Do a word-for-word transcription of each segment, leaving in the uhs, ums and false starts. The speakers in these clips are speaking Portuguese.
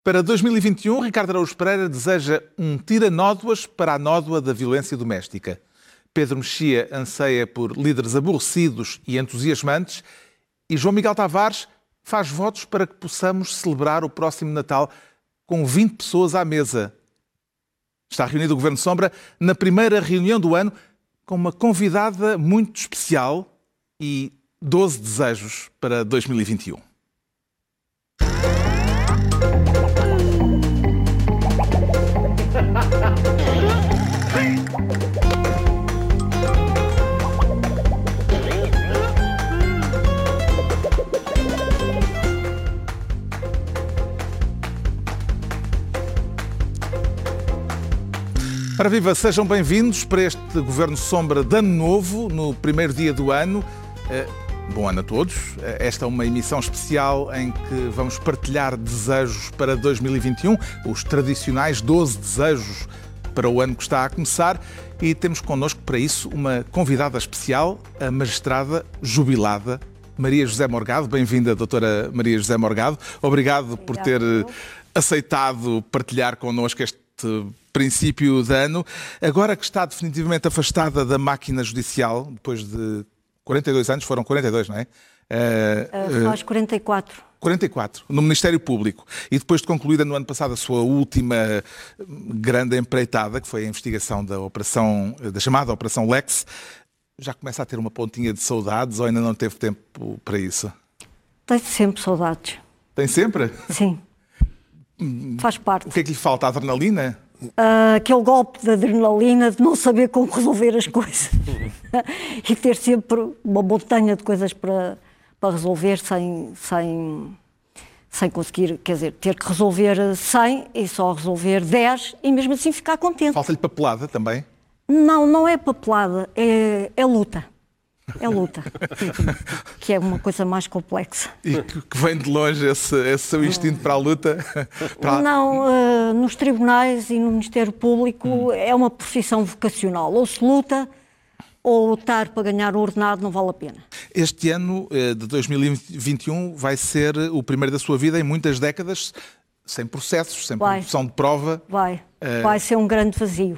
Para dois mil e vinte e um, Ricardo Araújo Pereira deseja um tira-nódoas para a nódoa da violência doméstica. Pedro Mexia anseia por líderes aborrecidos e entusiasmantes e João Miguel Tavares faz votos para que possamos celebrar o próximo Natal com vinte pessoas à mesa. Está reunido o Governo Sombra na primeira reunião do ano com uma convidada muito especial e doze desejos para dois mil e vinte e um. Ora viva, sejam bem-vindos para este Governo Sombra de Ano Novo, no primeiro dia do ano. Bom ano a todos. Esta é uma emissão especial em que vamos partilhar desejos para dois mil e vinte e um, os tradicionais doze desejos para o ano que está a começar, e temos connosco para isso uma convidada especial, a magistrada jubilada Maria José Morgado. Bem-vinda, doutora Maria José Morgado. Obrigado por ter aceitado partilhar connosco este princípio de ano. Agora que está definitivamente afastada da máquina judicial, depois de quarenta e dois anos, foram quarenta e dois, não é? Uh, faz quarenta e quatro. quarenta e quatro, no Ministério Público. E depois de concluída no ano passado a sua última grande empreitada, que foi a investigação da operação, da chamada Operação Lex, já começa a ter uma pontinha de saudades ou ainda não teve tempo para isso? Tenho sempre saudades. Tem sempre? Sim. Faz parte. O que é que lhe falta? A adrenalina? Uh, aquele golpe de adrenalina de não saber como resolver as coisas e ter sempre uma montanha de coisas para, para resolver sem, sem, sem conseguir, quer dizer, ter que resolver cem e só resolver dez e mesmo assim ficar contente. Falta-lhe papelada também? Não, não é papelada, é, é luta. É luta, que é uma coisa mais complexa. E que vem de longe esse, esse seu instinto para a luta? Para a... Não, uh, nos tribunais e no Ministério Público hum. é uma profissão vocacional. Ou se luta, ou lutar para ganhar o ordenado não vale a pena. Este ano de dois mil e vinte e um vai ser o primeiro da sua vida em muitas décadas, sem processos, sem vai. produção de prova. Vai, uh... vai ser um grande vazio.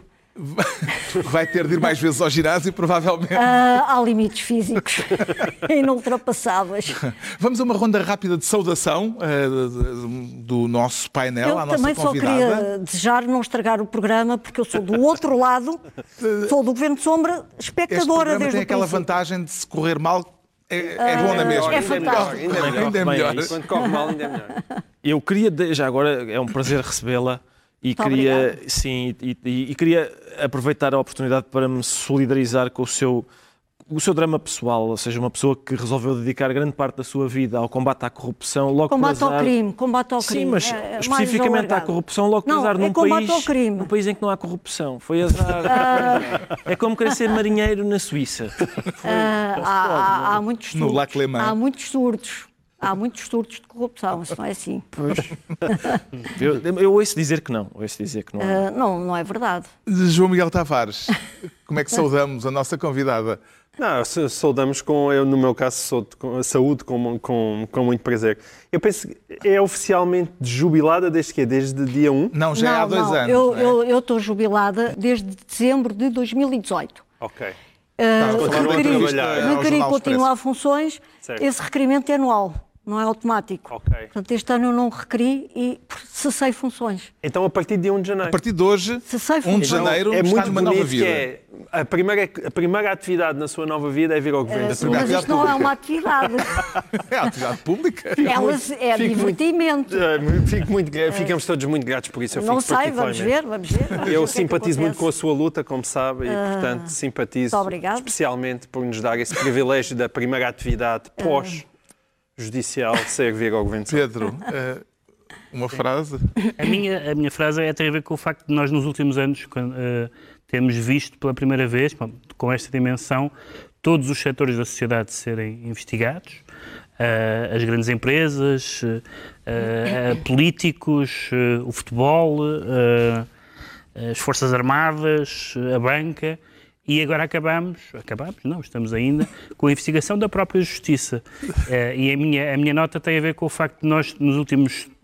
Vai ter de ir mais vezes ao ginásio, provavelmente. Uh, há limites físicos inultrapassáveis. Vamos a uma ronda rápida de saudação uh, do nosso painel, eu à nossa convidada. Eu também só queria desejar não estragar o programa, porque eu sou do outro lado, sou do Governo de Sombra, espectadora este desde tem aquela princípio. vantagem de se correr mal, é, é bom na mesma. É fantástico. Ainda é melhor. Ainda é melhor. Quando corre mal, ainda é melhor. Eu queria, já agora, é um prazer recebê-la. E Muito queria, obrigada. sim, e, e, e queria aproveitar a oportunidade para me solidarizar com o seu, o seu drama pessoal, ou seja, uma pessoa que resolveu dedicar grande parte da sua vida ao combate à corrupção, logo combate por azar... ao crime, combate ao crime. Sim, mas é, especificamente à corrupção, logo por não, azar, é num combate país, ao crime. num país em que não há corrupção. Foi azar. Ah. É como querer ser marinheiro na Suíça. Foi, ah, há, há, há muitos No surtos. Lac Léman. Há muitos surtos. Há muitos surtos de corrupção, isso não é assim. Pois. eu, eu ouço dizer que não. Ouço dizer que não. Uh, não, não é verdade. João Miguel Tavares, como é que saudamos a nossa convidada? Não, saudamos com, eu no meu caso, sou com a saúde com, com, com muito prazer. Eu penso que é oficialmente jubilada desde quê? Desde dia um? Não, já não, é há dois não. anos. Eu, não é? eu, eu estou jubilada desde dezembro de dois mil e dezoito. Ok. Uh, continua a requeri, trabalhar. requeri Ao Jornal continuar Expresso. funções, Certo. esse requerimento é anual, não é automático. Ok. Portanto, este ano eu não requeri e cessei funções. Então, a partir de dia um de janeiro. A partir de hoje, Cessei um de funções. janeiro, é está muito numa nova bonito vida. que é a primeira, a primeira atividade na sua nova vida é vir ao governo. Uh, da primeira mas isto não é uma atividade. É a atividade pública. Elas é Fico divertimento. muito, fico muito, ficamos todos muito gratos por isso. Eu Não fico sei, vamos particularmente. ver, vamos ver. Vamos ver Eu o que é que simpatizo muito com a acontece. sua luta, como sabe, e, portanto, simpatizo muito obrigado. especialmente por nos dar esse privilégio da primeira atividade pós-judicial ser vir ao governo. Pedro, uh, uma frase? A minha, a minha frase é, tem a ver com o facto de nós, nos últimos anos, quando, uh, temos visto pela primeira vez, com esta dimensão, todos os setores da sociedade serem investigados, uh, as grandes empresas, uh, uh, políticos, uh, o futebol, uh, as Forças Armadas, a banca, e agora acabamos, acabamos, não, estamos ainda, com a investigação da própria Justiça. Uh, e a minha, a minha nota tem a ver com o facto de nós, nos últimos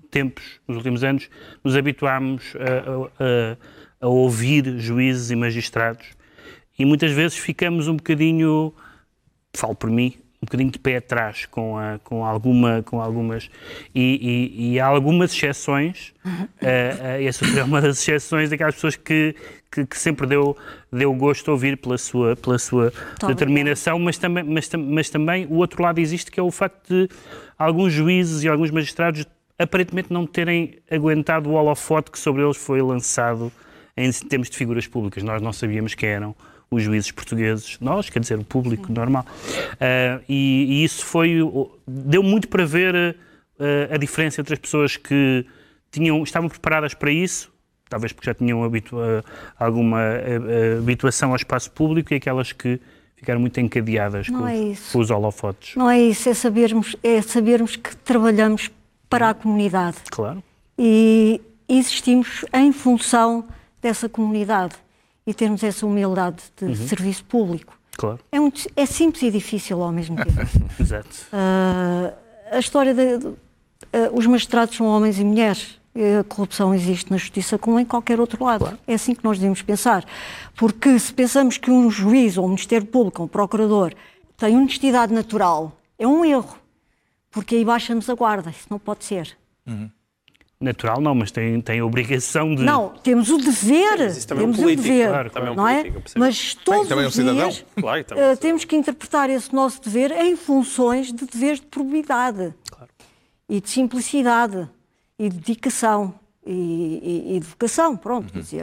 tempos, nos últimos anos, nos habituámos a, a, a ouvir juízes e magistrados e muitas vezes ficamos um bocadinho, falo por mim, um bocadinho de pé atrás com, a, com, alguma, com algumas... E, e, e há algumas exceções, uh, uh, essa foi uma das exceções daquelas pessoas que, que, que sempre deu, deu gosto a ouvir pela sua, pela sua determinação, mas também, mas, mas também o outro lado existe, que é o facto de alguns juízes e alguns magistrados aparentemente não terem aguentado o holofote que sobre eles foi lançado em termos de figuras públicas. Nós não sabíamos quem eram os juízes portugueses, nós, quer dizer, o público Sim. normal. Uh, e, e isso foi, deu muito para ver uh, a diferença entre as pessoas que tinham, estavam preparadas para isso, talvez porque já tinham habitua, alguma uh, habituação ao espaço público, e aquelas que ficaram muito encadeadas com, é com os holofotes. Não é isso, é sabermos, é sabermos que trabalhamos para a comunidade. Claro. E existimos em função dessa comunidade. E termos essa humildade de uhum. serviço público. Claro. É, muito, é simples e difícil ao mesmo tempo. Exato. Uh, a história de, de uh, os magistrados são homens e mulheres. A corrupção existe na justiça como em qualquer outro lado. Claro. É assim que nós devemos pensar. Porque se pensamos que um juiz ou um Ministério Público ou um procurador tem honestidade natural, é um erro. Porque aí baixamos a guarda. Isso não pode ser. Uhum. Natural não, mas tem, tem a obrigação de... Não, temos o dever, Sim, também temos é um político, o dever, claro, também é um não é? político, Mas todos Bem, também os é um cidadão. dias Claro, uh, temos que interpretar esse nosso dever em funções de deveres de probidade, claro. E de simplicidade, e de dedicação, e, e, e de vocação, pronto, uhum. quer dizer.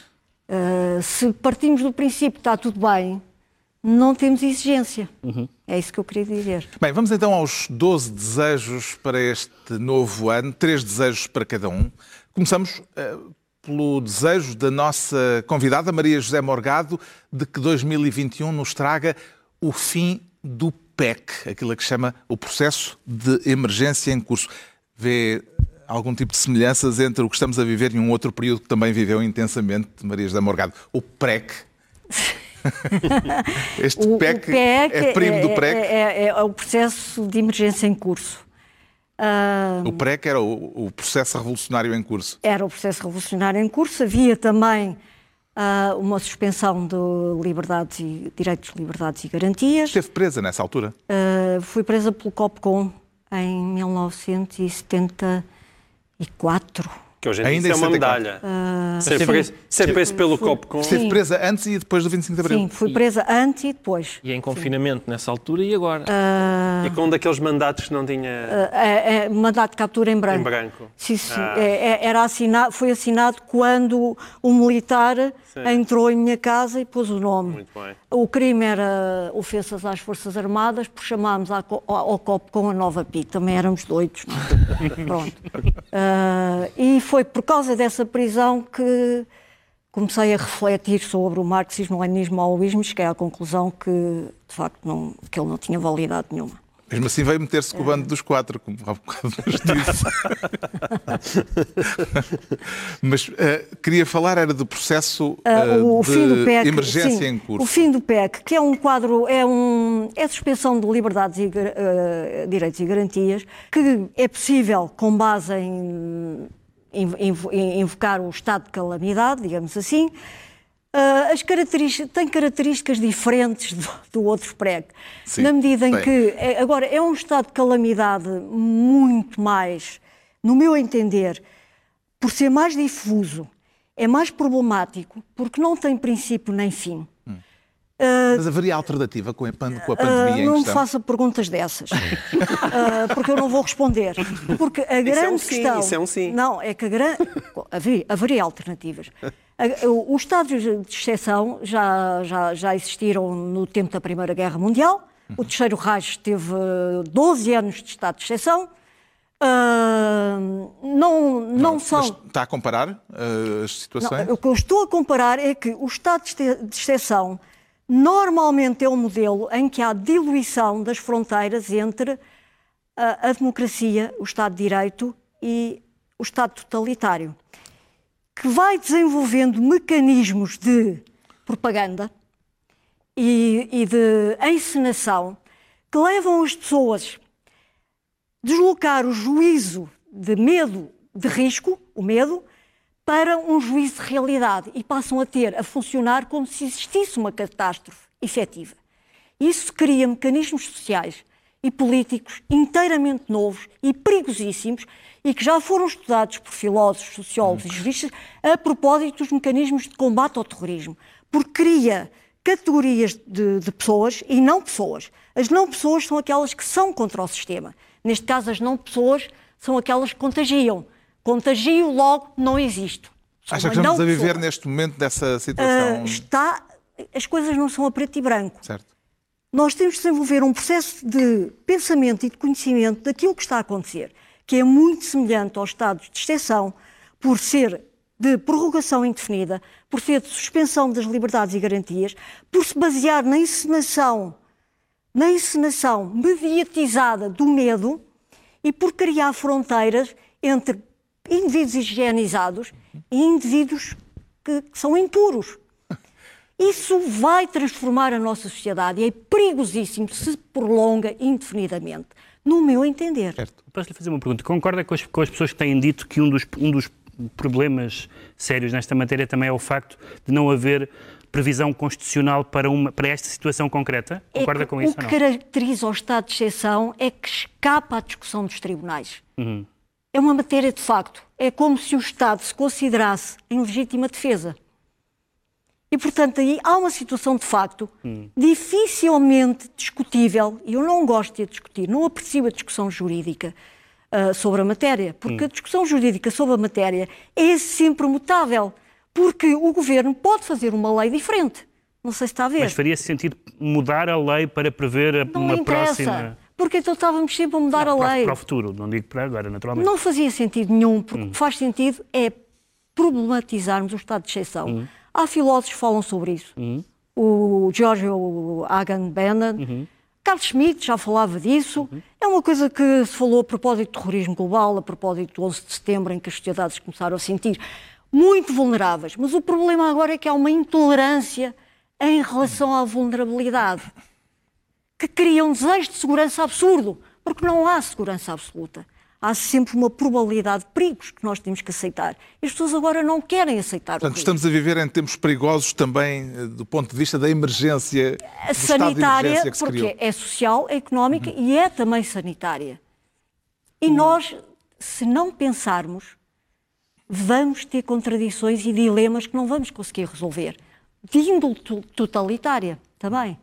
Uh, se partimos do princípio que está tudo bem, não temos exigência. Uhum. É isso que eu queria dizer. Bem, vamos então aos doze desejos para este novo ano, três desejos para cada um. Começamos uh, pelo desejo da nossa convidada, Maria José Morgado, de que dois mil e vinte e um nos traga o fim do P E C, aquilo a que chama o processo de emergência em curso. Vê algum tipo de semelhanças entre o que estamos a viver e um outro período que também viveu intensamente, Maria José Morgado, o P E C? Este o, P E C, o P E C é primo do P E C? É, é, é o processo de emergência em curso. Uh, o P E C era o, o processo revolucionário em curso? Era o processo revolucionário em curso. Havia também uh, uma suspensão de liberdades e direitos, liberdades e garantias. Esteve presa nessa altura? Uh, fui presa pelo COPCOM em mil novecentos e setenta e quatro. Que hoje em dia é uma medalha. Uh, ser, preso, ser preso pelo COPCOM. Esteve presa antes e depois do vinte e cinco de Abril? Sim, fui presa e, antes e depois. E em confinamento sim. nessa altura e agora? Uh, e com um daqueles mandatos que não tinha... Uh, é, é, mandato de captura em branco. Em branco. Sim, sim. Ah. É, era assinado, foi assinado quando o militar sim. entrou em minha casa e pôs o nome. Muito bem. O crime era ofensas às Forças Armadas, por chamámos ao, ao COPCOM a Nova P I C. Também éramos doidos, não é? Pronto. Uh, e foi por causa dessa prisão que comecei a refletir sobre o marxismo, o leninismo, o maoísmo e cheguei à conclusão que, de facto, não, que ele não tinha validade nenhuma. Mesmo assim veio meter-se com o bando dos quatro, como há bocado nos disse. Mas uh, queria falar era do processo uh, uh, o de fim do P E C, emergência sim, em curso. O fim do P E C, que é um quadro, é, um, é suspensão de liberdades e uh, direitos e garantias, que é possível com base em, em, em invocar o estado de calamidade, digamos assim. Uh, as características, tem características diferentes do, do outro P E C, sim, na medida em bem. que, é, agora, é um estado de calamidade muito mais, no meu entender, por ser mais difuso, é mais problemático, porque não tem princípio nem fim. Hum. Uh, Mas haveria alternativa com a, com a pandemia uh, em Não questão? me faça perguntas dessas, uh, porque eu não vou responder. Porque a grande isso é um sim, questão... Isso é um sim. Não, é que a grande... haveria, haveria alternativas. Os estados de exceção já, já, já existiram no tempo da Primeira Guerra Mundial. O Terceiro Reich teve doze anos de estado de exceção. Uh, não, não, não são... Mas está a comparar uh, as situações? Não, o que eu estou a comparar é que o estado de exceção normalmente é um modelo em que há diluição das fronteiras entre a, a democracia, o Estado de Direito e o Estado totalitário, que vai desenvolvendo mecanismos de propaganda e, e de encenação que levam as pessoas a deslocar o juízo de medo de risco, o medo, para um juízo de realidade e passam a ter, a funcionar como se existisse uma catástrofe efetiva. Isso cria mecanismos sociais e políticos inteiramente novos e perigosíssimos e que já foram estudados por filósofos, sociólogos e juristas a propósito dos mecanismos de combate ao terrorismo, porque cria categorias de, de pessoas e não pessoas. As não pessoas são aquelas que são contra o sistema. Neste caso, as não pessoas são aquelas que contagiam. Contagio, logo, não existo. Sou Acha que uma estamos a não viver pessoa. neste momento dessa situação? Ah, está, as coisas não são a preto e branco. Certo. Nós temos de desenvolver um processo de pensamento e de conhecimento daquilo que está a acontecer, que é muito semelhante aos estados de exceção, por ser de prorrogação indefinida, por ser de suspensão das liberdades e garantias, por se basear na encenação, na encenação mediatizada do medo e por criar fronteiras entre indivíduos higienizados e indivíduos que, que são impuros. Isso vai transformar a nossa sociedade e é perigosíssimo se prolonga indefinidamente, no meu entender. Certo. Posso-lhe fazer uma pergunta? Concorda com as, com as pessoas que têm dito que um dos, um dos problemas sérios nesta matéria também é o facto de não haver previsão constitucional para, uma, para esta situação concreta? Concorda é que, com isso o que ou não? caracteriza o estado de exceção é que escapa à discussão dos tribunais. Uhum. É uma matéria de facto. É como se o Estado se considerasse em legítima defesa. E, portanto, aí há uma situação de facto hum. dificilmente discutível, e eu não gosto de discutir, não aprecio a discussão jurídica uh, sobre a matéria, porque hum. a discussão jurídica sobre a matéria é sempre mutável, porque o Governo pode fazer uma lei diferente. Não sei se está a ver. Mas faria sentido mudar a lei para prever a, não uma me interessa, próxima... porque então estávamos sempre a mudar não, a lei. Para o futuro, não digo para agora, naturalmente. Não fazia sentido nenhum, porque hum. o que faz sentido é problematizarmos o estado de exceção. Hum. Há filósofos que falam sobre isso. Uhum. O Giorgio Agamben, uhum. Carl Schmitt já falava disso. Uhum. É uma coisa que se falou a propósito do terrorismo global, a propósito do onze de setembro, em que as sociedades começaram a sentir muito vulneráveis. Mas o problema agora é que há uma intolerância em relação à vulnerabilidade, que cria um desejo de segurança absurdo, porque não há segurança absoluta. Há sempre uma probabilidade de perigos que nós temos que aceitar. E as pessoas agora não querem aceitar o Portanto, perigo. estamos a viver em tempos perigosos também do ponto de vista da emergência, do sanitária, estado de emergência que se porque criou. é social, é económica uhum. e é também sanitária. E uhum. nós, se não pensarmos, vamos ter contradições e dilemas que não vamos conseguir resolver. De índole totalitária também.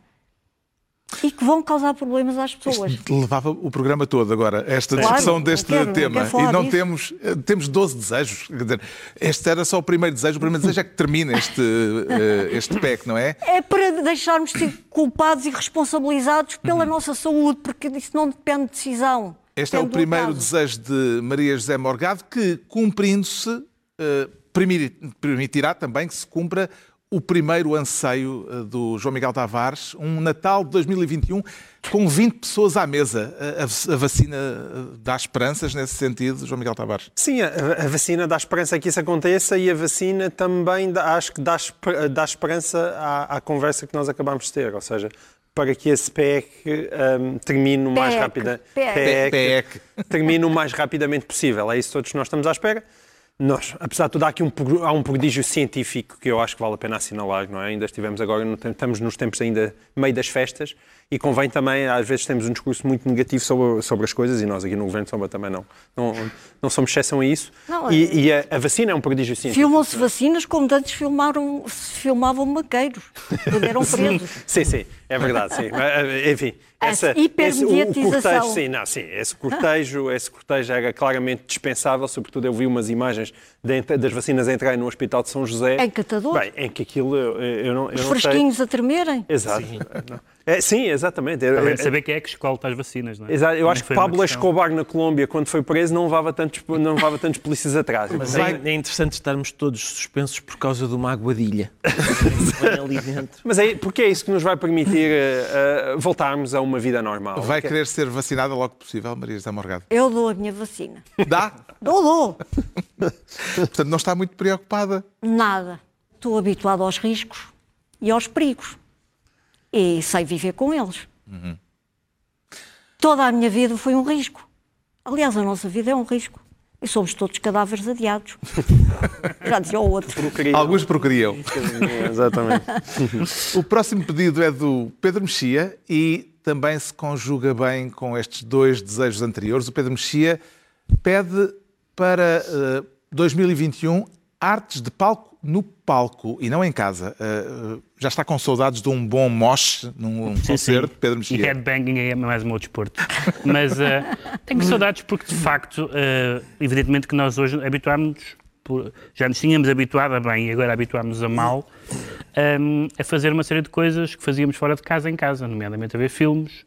E que vão causar problemas às pessoas. Isto levava o programa todo agora, esta claro, discussão deste quero, tema. E não temos, temos doze desejos. Quer dizer, este era só o primeiro desejo. O primeiro desejo é que termine este, este P E C, não é? É para deixarmos de ser culpados e responsabilizados pela uhum. nossa saúde, porque isso não depende de decisão. Este é o primeiro desejo de Maria José Morgado, que, cumprindo-se, uh, permitirá também que se cumpra o primeiro anseio do João Miguel Tavares, um Natal de dois mil e vinte e um com vinte pessoas à mesa. A, a vacina dá esperanças nesse sentido, João Miguel Tavares? Sim, a, a vacina dá esperança que isso aconteça e a vacina também dá, acho que dá, dá esperança à, à conversa que nós acabamos de ter, ou seja, para que esse P E C um, termine o mais rápido, P E C termine o mais rapidamente possível. É isso que todos nós estamos à espera. Nós, apesar de tudo, há aqui um, há um prodígio científico que eu acho que vale a pena assinalar, não é? Ainda estivemos agora, estamos nos tempos ainda meio das festas e convém também, às vezes temos um discurso muito negativo sobre, sobre as coisas e nós aqui no Governo de Sombra também não, não, não somos exceção a isso. Não, é... E, e a, a vacina é um prodígio científico. Filmam-se vacinas como antes filmaram, filmavam maqueiros, quando eram presos. Sim, sim, é verdade, sim. Enfim, essa, essa hipermediatização. Esse, o, o cortejo, sim, não, sim, esse cortejo, esse cortejo era claramente dispensável, sobretudo eu vi umas imagens de, das vacinas a entrarem no Hospital de São José. Em Catador. Bem, em que aquilo, eu, eu não, eu Os não fresquinhos sei. a tremerem. Exato. Sim, é, sim exatamente. Além de saber quem é que escolta as vacinas, não é? Exato. Eu não acho que Pablo Escobar na Colômbia, quando foi preso, não levava tantos, não levava tantos polícias atrás. Mas é, é interessante estarmos todos suspensos por causa de uma aguadilha. ali dentro. Mas é, porque é isso que nos vai permitir uh, uh, voltarmos a uma vida normal. Vai okay. querer ser vacinada logo que possível, Maria José Morgado? Eu dou a minha vacina. Dá? Dou, dou. Portanto, não está muito preocupada? Nada. Estou habituada aos riscos e aos perigos. E sei viver com eles. Uhum. Toda a minha vida foi um risco. Aliás, a nossa vida é um risco. E somos todos cadáveres adiados. Já dizia o outro. Procriam. Alguns procriam. Exatamente. O próximo pedido é do Pedro Mexia e também se conjuga bem com estes dois desejos anteriores. O Pedro Mexia pede para uh, dois mil e vinte e um artes de palco no palco e não em casa. Uh, já está com saudades de um bom mosh num Sim, concerto, sim. Pedro E Mexia? headbanging é mais o meu desporto. Mas uh, tenho saudades porque, de facto, uh, evidentemente que nós hoje habituámos, por, já nos tínhamos habituado a bem e agora habituámos a mal, um, a fazer uma série de coisas que fazíamos fora de casa em casa, nomeadamente a ver filmes,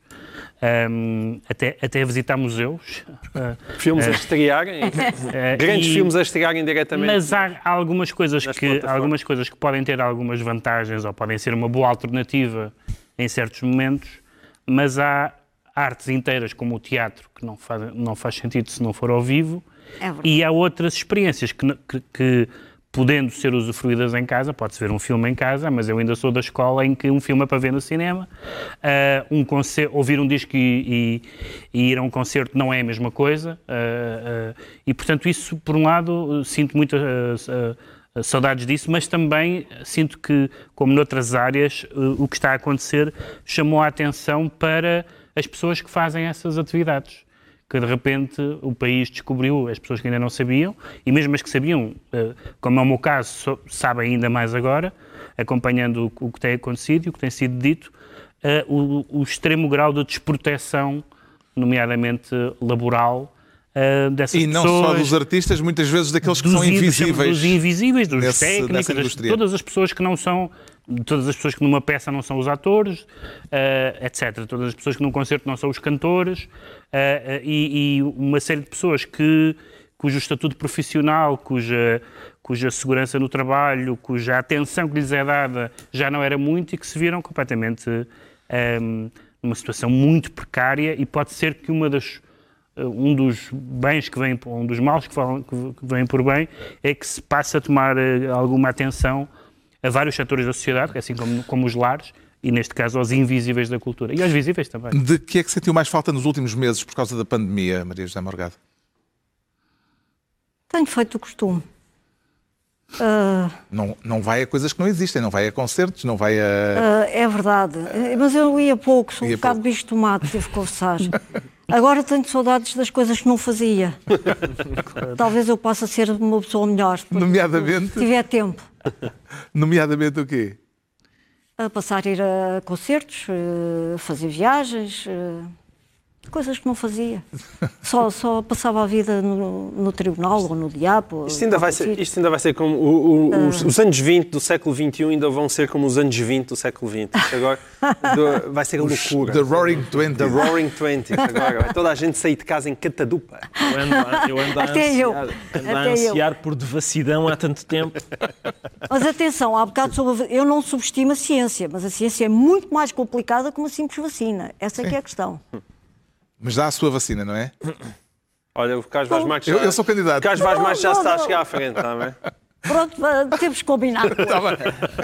um, até, até a visitar museus. Uh, Filmes a estrearem, uh, grandes e- filmes a estrearem diretamente. Mas há algumas coisas, nas que, plataformas. algumas coisas que podem ter algumas vantagens ou podem ser uma boa alternativa em certos momentos, mas há artes inteiras como o teatro que não faz, não faz sentido se não for ao vivo, É verdade. e há outras experiências que, n- que, que, podendo ser usufruídas em casa, pode-se ver um filme em casa, mas eu ainda sou da escola em que um filme é para ver no cinema, uh, um concerto, ouvir um disco e, e, e ir a um concerto não é a mesma coisa, uh, uh, e portanto isso, por um lado, sinto muitas uh, uh, saudades disso, mas também sinto que, como noutras áreas, uh, o que está a acontecer chamou a atenção para as pessoas que fazem essas atividades. Que de repente o país descobriu, as pessoas que ainda não sabiam, e mesmo as que sabiam, eh, como é o meu caso, so- sabem ainda mais agora, acompanhando o, o que tem acontecido e o que tem sido dito, eh, o, o extremo grau de desproteção, nomeadamente laboral, eh, dessas E não pessoas. só dos artistas, muitas vezes daqueles que Dos são in- invisíveis. Dos invisíveis, dos nesse- nessa técnicos, das- indústria. todas as pessoas que não são, todas as pessoas que numa peça não são os atores, eh, etcétera. Todas as pessoas que num concerto não são os cantores, eh, eh, e, e uma série de pessoas que, cujo estatuto profissional, cuja, cuja segurança no trabalho, cuja atenção que lhes é dada já não era muito e que se viram completamente ehm, numa situação muito precária, e pode ser que uma das um dos bens que vem, um dos males que, falam, que vêm por bem, é que se passa a tomar eh, alguma atenção a vários setores da sociedade, assim como, como os lares, e neste caso aos invisíveis da cultura. E aos visíveis também. De que é que sentiu mais falta nos últimos meses por causa da pandemia, Maria José Morgado? Tenho feito o costume. Ah, Não, não vai a coisas que não existem, não vai a concertos, não vai a... ah, é verdade. Eh, Mas eu ia pouco, sou um Ia bocado pouco. bicho de tomate, devo confessar. Agora tenho saudades das coisas que não fazia. Talvez eu possa ser uma pessoa melhor. Nomeadamente? Se tiver tempo. Nomeadamente o quê? A passar a ir a concertos, eh, fazer viagens, eh, coisas que não fazia. Só, só passava a vida no, no tribunal ou no diabo. Isto ainda, vai ser, isto ainda vai ser como o- o- os, os anos vinte do século vinte e um ainda vão ser como os anos vinte do século vinte. Isto agora do- vai ser a loucura. The Roaring Twenties. The Roaring Twenties. Agora vai toda a gente sair de casa em catadupa. Eu ando, a- eu ando a Até eu. ansiar, ando a Até eu. ansiar por devassidão há tanto tempo. Mas atenção, há bocado sobre a... eu não subestimo a ciência, mas a ciência é muito mais complicada que uma simples vacina. Essa é que é a questão. Mas dá a sua vacina, não é? Olha, o Carlos Vaz Marques já, Eu- eu sou candidato. o Carlos Vaz Marques já Não, está a não. chegar à frente, está bem? Pronto, va- temos que combinar. Tá bem.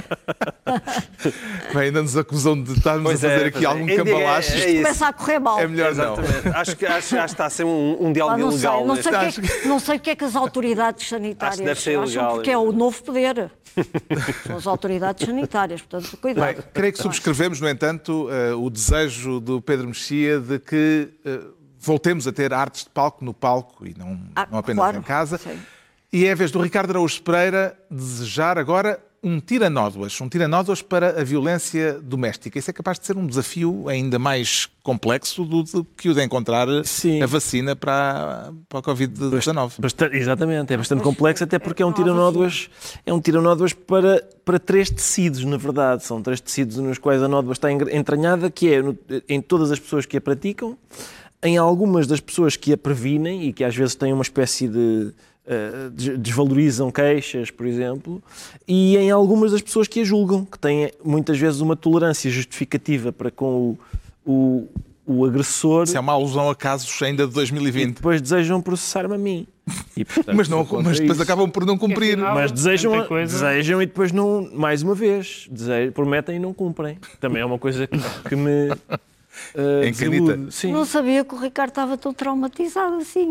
Bem, ainda nos acusam de estarmos Pois a fazer é, aqui pois é. algum É, é, cambalacho. é isso. Começa a correr mal. É melhor não. Exatamente. Acho que, acho, acho que está a ser um, um Ah, diálogo não sei, ilegal. não neste sei, o que é Acho que, não sei o que é que as autoridades sanitárias Acho que deve ser acham, ilegal, porque é o novo poder. São as autoridades sanitárias, portanto, cuidado. Bem, creio que subscrevemos, no entanto, eh, o desejo do Pedro Mexia de que eh, voltemos a ter artes de palco no palco e não, Ah, não apenas claro, em casa. sim. E é a vez do Ricardo Araújo Pereira desejar agora um tiranódoas, um tiranódoas para a violência doméstica. Isso é capaz de ser um desafio ainda mais complexo do, do que o de encontrar Sim. a vacina para, para a covid dezanove. Bastante, exatamente, é bastante complexo, até porque é um Não há tiranódoas, é um tiranódoas para, para três tecidos, na verdade. São três tecidos nos quais a nódoa está entranhada, que é no- em todas as pessoas que a praticam, em algumas das pessoas que a previnem e que às vezes têm uma espécie de... Uh, des- desvalorizam queixas, por exemplo, e em algumas das pessoas que a julgam, que têm muitas vezes uma tolerância justificativa para com o, o, o agressor, Isso é uma alusão a casos ainda de dois mil e e vinte. depois desejam processar-me a mim. E, portanto, Mas, não, sou contra mas depois isso. acabam por não cumprir. Não, Mas desejam, tanta coisa. desejam e depois não, mais uma vez, desejam, prometem e não cumprem. Também é uma coisa que, que me uh, Encanita. desilude. Sim. Não sabia que o Ricardo estava tão traumatizado assim.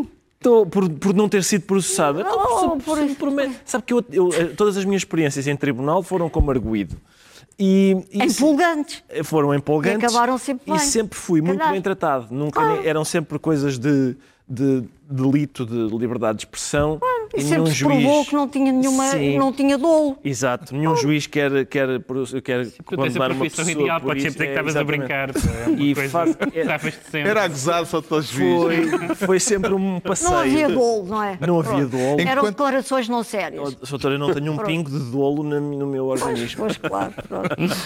Tô, por, por não ter sido processada. Não, Oh, por- por- simplesmente. Sabe que eu, eu- todas as minhas experiências em tribunal foram como arguido. E, e Empolgantes. foram empolgantes. E acabaram sempre E bem. sempre fui muito Calhar. bem tratado. Nunca nem- eram sempre coisas de, de delito de liberdade de expressão. E nenhum sempre se provou juiz- que não tinha nenhuma, Sim. não tinha dolo. Exato, nenhum juiz quer, quer, quer Tu tens a condenar uma profissão pessoa ideal, por podes isso. sempre dizer que É, estavas a exatamente. brincar. pá, É uma E coisa faz- que estavas de sempre. Era a gozar só todos os juízes. Foi, foi sempre um passeio. Não havia dolo, não é? Não havia Pronto. dolo. Eram Enquanto- declarações não sérias. Oh, doutor, eu não tenho um pingo de dolo na- no meu organismo. Pois, claro. Pronto.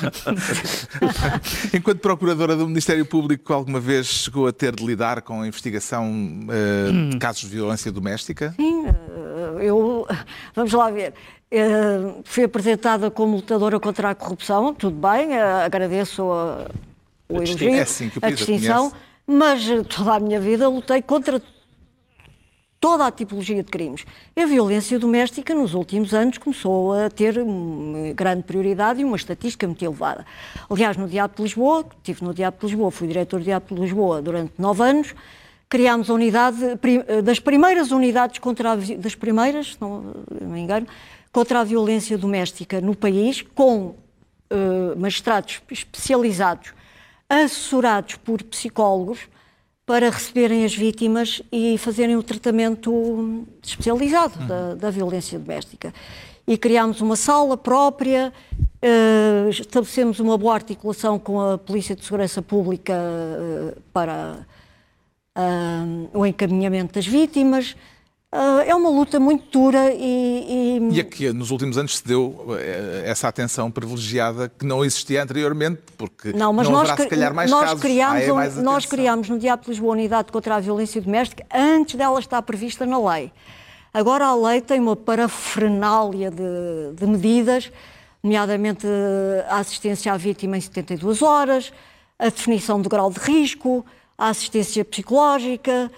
Enquanto procuradora do Ministério Público, alguma vez chegou a ter de lidar com a investigação eh, de casos de violência doméstica? Sim, eh, eu, vamos lá ver. Eh, Fui apresentada como lutadora contra a corrupção, tudo bem, eh, agradeço a, o elogio, É assim que o a país a distinção, conhece. mas eh, toda a minha vida lutei contra toda a tipologia de crimes. A violência doméstica, nos últimos anos, começou a ter uma grande prioridade e uma estatística muito elevada. Aliás, no Diabo de Lisboa, estive no Diabo de Lisboa, fui diretor do Diabo de Lisboa durante nove anos, criámos a unidade, das primeiras unidades contra a, das primeiras, se não me engano, contra a violência doméstica no país, com uh, magistrados especializados, assessorados por psicólogos, para receberem as vítimas e fazerem o tratamento especializado da, da violência doméstica. E criámos uma sala própria, uh, estabelecemos uma boa articulação com a Polícia de Segurança Pública uh, para uh, o encaminhamento das vítimas. Uh, é uma luta muito dura e... e... E aqui, nos últimos anos, se deu eh, essa atenção privilegiada que não existia anteriormente, porque Não, mas não nós, haverá, se calhar, mais nós, casos. criámos, Ah, é um- mais nós atenção. criámos no Diabo de Lisboa a unidade contra a violência doméstica antes dela estar prevista na lei. Agora a lei tem uma parafernália de, de medidas, nomeadamente a assistência à vítima em setenta e duas horas, a definição do grau de risco, a assistência psicológica.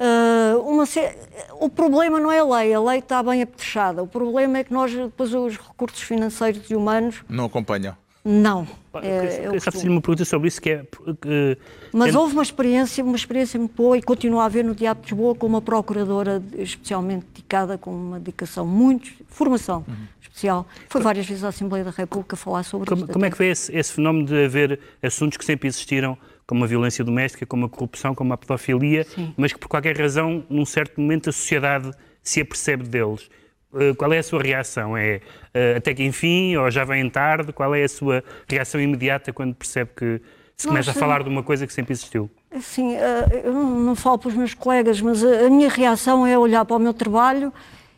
Uh, uma se... O problema não é a lei, a lei está bem apetrechada. O problema é que nós, depois, os recursos financeiros e humanos, Não acompanham. não. Eu É, queria- é o queria só costume. fazer uma pergunta sobre isso, que é... que- Mas tendo- houve uma experiência, uma experiência muito boa e continua a haver no Diabo de Lisboa com uma procuradora especialmente dedicada, com uma dedicação muito, formação especial. Foi várias vezes à Assembleia da República falar sobre Como, isto. como é que vê esse, esse fenómeno de haver assuntos que sempre existiram, como a violência doméstica, como a corrupção, como a pedofilia, Sim. mas que por qualquer razão, num certo momento, a sociedade se apercebe deles? Uh, Qual é a sua reação? É uh, até que enfim, ou já vem tarde? Qual é a sua reação imediata quando percebe que se começa a Nossa. falar de uma coisa que sempre existiu? Assim, eh, eu não não falo para os meus colegas, mas a a minha reação é olhar para o meu trabalho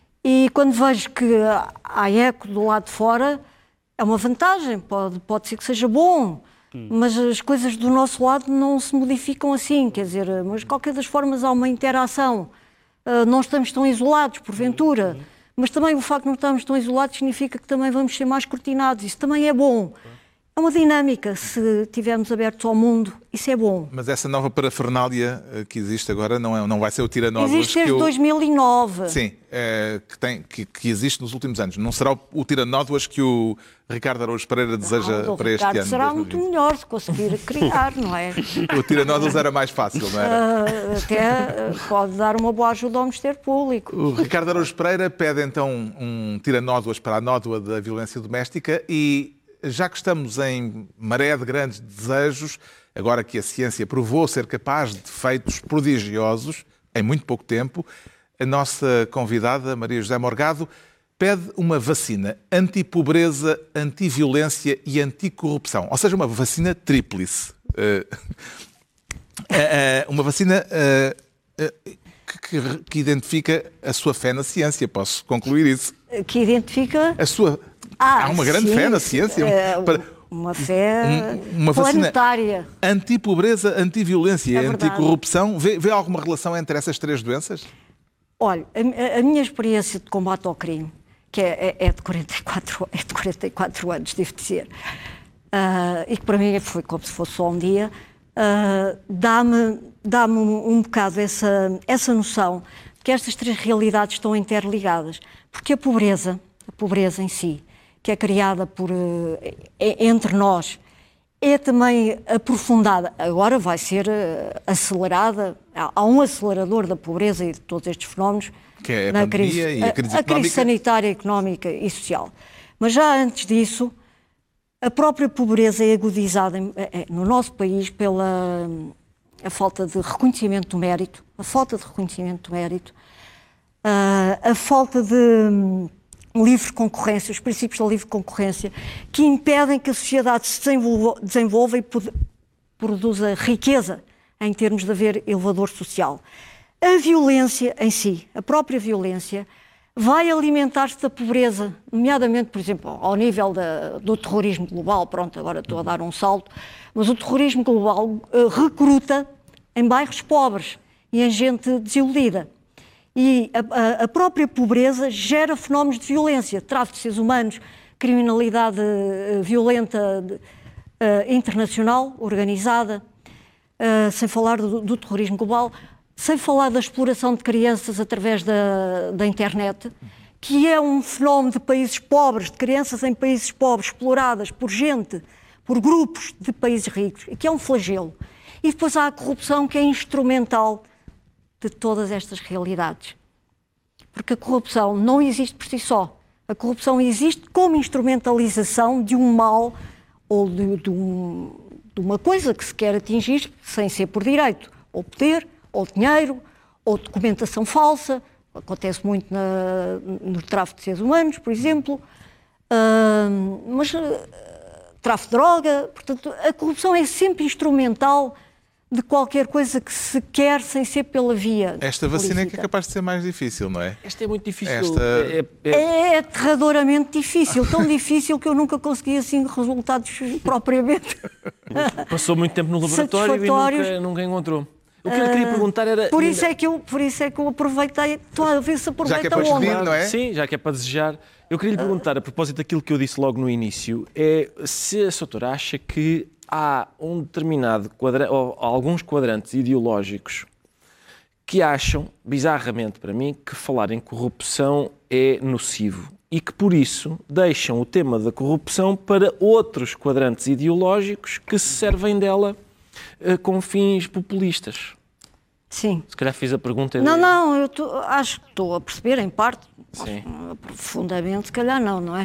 e quando vejo que há eco do lado de fora, é uma vantagem, pode, pode ser que seja bom, mas as coisas do nosso lado não se modificam assim, quer dizer, mas de qualquer das formas há uma interação. Uh, não estamos tão isolados, porventura, mas também o facto de não estarmos tão isolados significa que também vamos ser mais cortinados, isso também é bom. É uma dinâmica, se estivermos abertos ao mundo, isso é bom. Mas essa nova parafernália eh, que existe agora não, é, não vai ser o tiranódulas Existe que desde eu... dois mil e nove. Sim, eh, que, tem, que, que existe nos últimos anos. Não será o, o tiranódulas que o Ricardo Araújo Pereira deseja Ah, o para este Ricardo ano? será dois mil e vinte? muito melhor se conseguir criar, não é? O tiranódulas era mais fácil, não era? Ah, até ah, pode dar uma boa ajuda ao Ministério Público. O Ricardo Araújo Pereira pede então um tiranódulas para a nódoa da violência doméstica e, já que estamos em maré de grandes desejos, agora que a ciência provou ser capaz de feitos prodigiosos em muito pouco tempo, a nossa convidada, Maria José Morgado, pede uma vacina anti-pobreza, anti-violência e anti-corrupção. Ou seja, uma vacina tríplice. Uh, uh, uma vacina uh, uh, que, que identifica a sua fé na ciência. Posso concluir isso? Que identifica... A sua... Ah, Há uma grande sim, fé na ciência. é, para- uma fé um- uma vacina planetária. Anti-pobreza, anti-violência É e verdade. anti-corrupção. Vê, vê alguma relação entre essas três doenças? Olha, a, a minha experiência de combate ao crime, que é, é, é de, quarenta e quatro, é de quarenta e quatro anos, devo dizer, ah, e que para mim foi como se fosse só um dia, ah, dá-me dá-me um, um bocado essa, essa noção de que estas três realidades estão interligadas. Porque a pobreza, a pobreza em si, que é criada por, eh, entre nós, é também aprofundada. Agora vai ser uh, acelerada. Há, há um acelerador da pobreza e de todos estes fenómenos. Que é a na pandemia crise, e a crise a, económica. A crise sanitária, económica e social. Mas já antes disso, a própria pobreza é agudizada em, é, no nosso país pela a falta de reconhecimento do mérito, a falta de reconhecimento do mérito, uh, a falta de um, livre concorrência, os princípios da livre concorrência, que impedem que a sociedade se desenvolva, desenvolva e produza riqueza em termos de haver elevador social. A violência em si, a própria violência, vai alimentar-se da pobreza, nomeadamente, por exemplo, ao nível da, do terrorismo global. Pronto, agora estou a dar um salto, mas o terrorismo global uh, recruta em bairros pobres e em gente desiludida. E a, a, a própria pobreza gera fenómenos de violência, tráfico de seres humanos, criminalidade uh, violenta uh, internacional, organizada, uh, sem falar do, do terrorismo global. Sem falar da exploração de crianças através da, da internet, que é um fenómeno de países pobres, de crianças em países pobres, exploradas por gente, por grupos de países ricos, e que é um flagelo. E depois há a corrupção, que é instrumental de todas estas realidades. Porque a corrupção não existe por si só. A corrupção existe como instrumentalização de um mal ou de, de, um, de uma coisa que se quer atingir sem ser por direito, ou poder, ou dinheiro, ou documentação falsa, acontece muito na, no tráfico de seres humanos, por exemplo, uh, mas uh, tráfico de droga, portanto, a corrupção é sempre instrumental de qualquer coisa que se quer sem ser pela via Esta vacina política. É que é capaz de ser mais difícil, não é? Esta é muito difícil. Esta... É, é... É aterradoramente difícil, tão difícil que eu nunca consegui assim resultados propriamente. Passou muito tempo no laboratório e nunca, nunca encontrou. O que eu queria perguntar era... Por isso, é que eu, por isso é que eu aproveitei, estou a ver se aproveita Já que é para a onda. despedir, não é? Sim, já que é para desejar. Eu queria lhe perguntar, a propósito daquilo que eu disse logo no início, é se a doutora acha que há um determinado quadrante, ou alguns quadrantes ideológicos que acham, bizarramente para mim, que falar em corrupção é nocivo e que, por isso, deixam o tema da corrupção para outros quadrantes ideológicos que se servem dela com fins populistas. Sim. Se calhar fiz a pergunta... Não, não, eu tô, acho que estou a perceber, em parte. Sim. Profundamente, se calhar não, não é?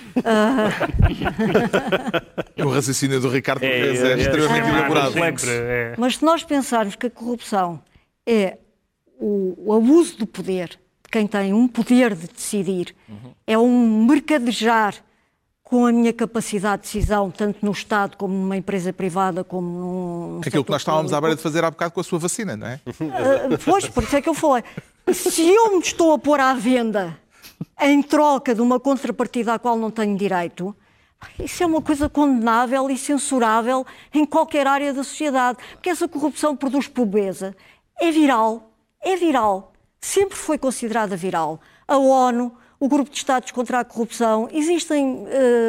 Uh... O raciocínio do Ricardo é, é, é, é extremamente é, elaborado. complexo. É. Mas se nós pensarmos que a corrupção é o, o abuso do poder, de quem tem um poder de decidir, uhum. é um mercadejar com a minha capacidade de decisão, tanto no Estado como numa empresa privada, como num... Aquilo que nós estávamos à beira de fazer há bocado com a sua vacina, não é? Uh, pois, por isso é que eu falei. Se eu me estou a pôr à venda em troca de uma contrapartida à qual não tenho direito, isso é uma coisa condenável e censurável em qualquer área da sociedade. Porque essa corrupção produz pobreza. É viral. É viral. Sempre foi considerada viral. A ONU, o Grupo de Estados contra a Corrupção, existem uh,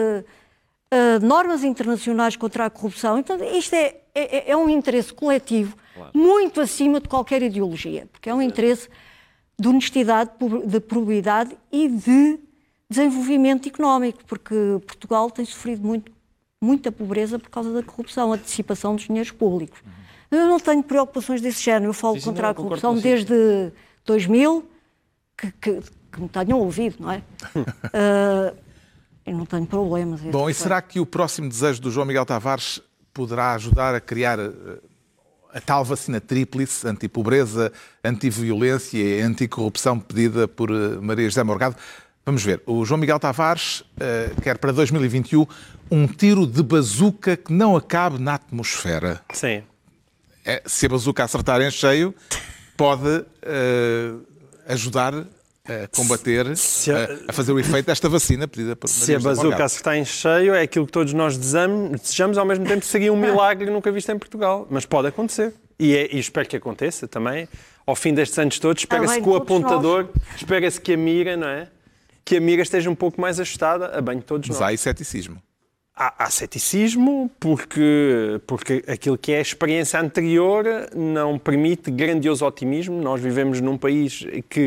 uh, normas internacionais contra a corrupção. Então, isto é, é, é um interesse coletivo, claro, muito acima de qualquer ideologia, porque é um interesse de honestidade, de probidade e de desenvolvimento económico, porque Portugal tem sofrido muito, muita pobreza por causa da corrupção, a dissipação dos dinheiros públicos. Eu não tenho preocupações desse género, eu falo sim, contra não, a corrupção desde dois mil, que, que, que me tenham ouvido, não é? uh, eu não tenho problemas. Bom, e será que o próximo desejo do João Miguel Tavares poderá ajudar a criar a tal vacina tríplice, anti-pobreza, anti-violência e anti-corrupção pedida por Maria José Morgado? Vamos ver. O João Miguel Tavares uh, quer para dois mil e vinte e um um tiro de bazuca que não acabe na atmosfera. Sim. É, se a bazuca acertar em cheio, pode uh, ajudar a combater, a, a fazer o efeito desta vacina pedida por Maria Se a José bazuca Morgado. acertar em cheio, é aquilo que todos nós desejamos, desejamos ao mesmo tempo que seria um milagre nunca visto em Portugal. Mas pode acontecer. E, é, e espero que aconteça também. Ao fim destes anos todos, espera-se que o apontador, espera-se que a mira, não é? Que a mira esteja um pouco mais ajustada a bem de todos nós. Mas há aí ceticismo. Há, há ceticismo porque, porque aquilo que é a experiência anterior não permite grandioso otimismo. Nós vivemos num país que